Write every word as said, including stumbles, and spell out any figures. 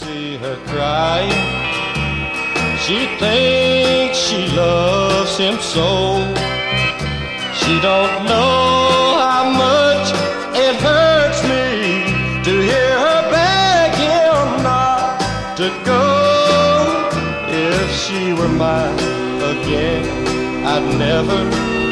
see her crying. She thinks she loves him so. She don't know how much it hurts me to hear her beg him not to go. If she were mine again, I'd never